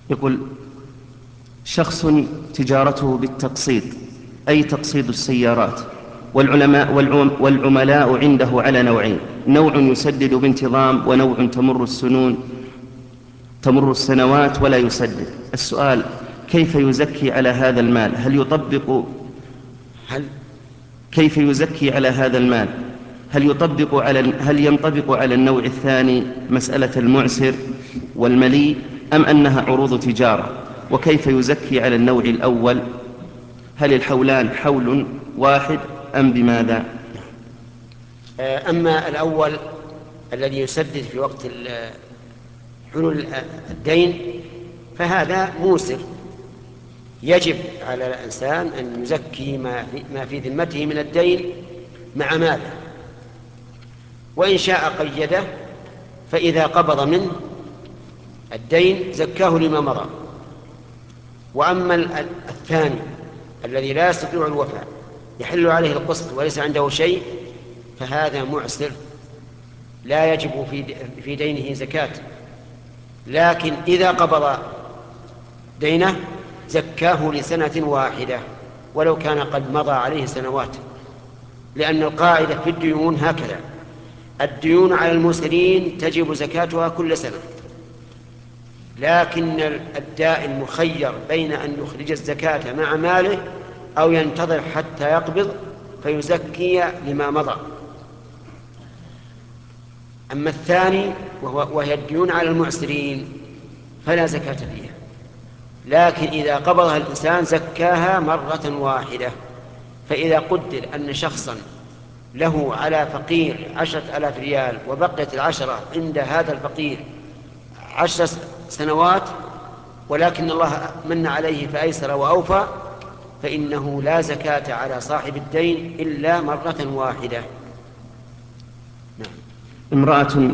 يقول: شخص تجارته بالتقسيط، أي تقسيط السيارات، والعملاء عنده على نوعين: نوع يسدد بانتظام، ونوع تمر السنوات ولا يسدد. السؤال: كيف يزكي على هذا المال؟ هل كيف يزكي على هذا المال؟ هل ينطبق على النوع الثاني مسألة المعسر والملي، أم أنها عروض تجارة؟ وكيف يزكي على النوع الأول؟ هل الحولان حول واحد أم بماذا؟ أما الأول الذي يسدد في وقت حلول الدين فهذا موسر، يجب على الإنسان أن يزكي ما في ذمته من الدين مع ماله، وإن شاء قيده، فإذا قبض منه الدين زكاه لما مضى. وأما الثاني الذي لا يستطيع الوفاء، يحل عليه القسط وليس عنده شيء، فهذا معسر لا يجب في دينه زكاة، لكن إذا قبض دينه زكاه لسنة واحدة ولو كان قد مضى عليه سنوات، لأن القاعدة في الديون هكذا: الديون على المسرين تجب زكاتها كل سنة، لكن الدائن مخير بين أن يخرج الزكاة مع ماله أو ينتظر حتى يقبض فيزكي لما مضى. أما الثاني وهي الديون على المعسرين فلا زكاة فيها، لكن إذا قبضها الإنسان زكاها مرة واحدة. فإذا قدر أن شخصا له على فقير 10,000 ريال وبقيت العشرة عند هذا الفقير 10 سنوات، ولكن الله من عليه فأيسر وأوفى، فإنه لا زكاة على صاحب الدين إلا مرة واحدة. نعم. امرأة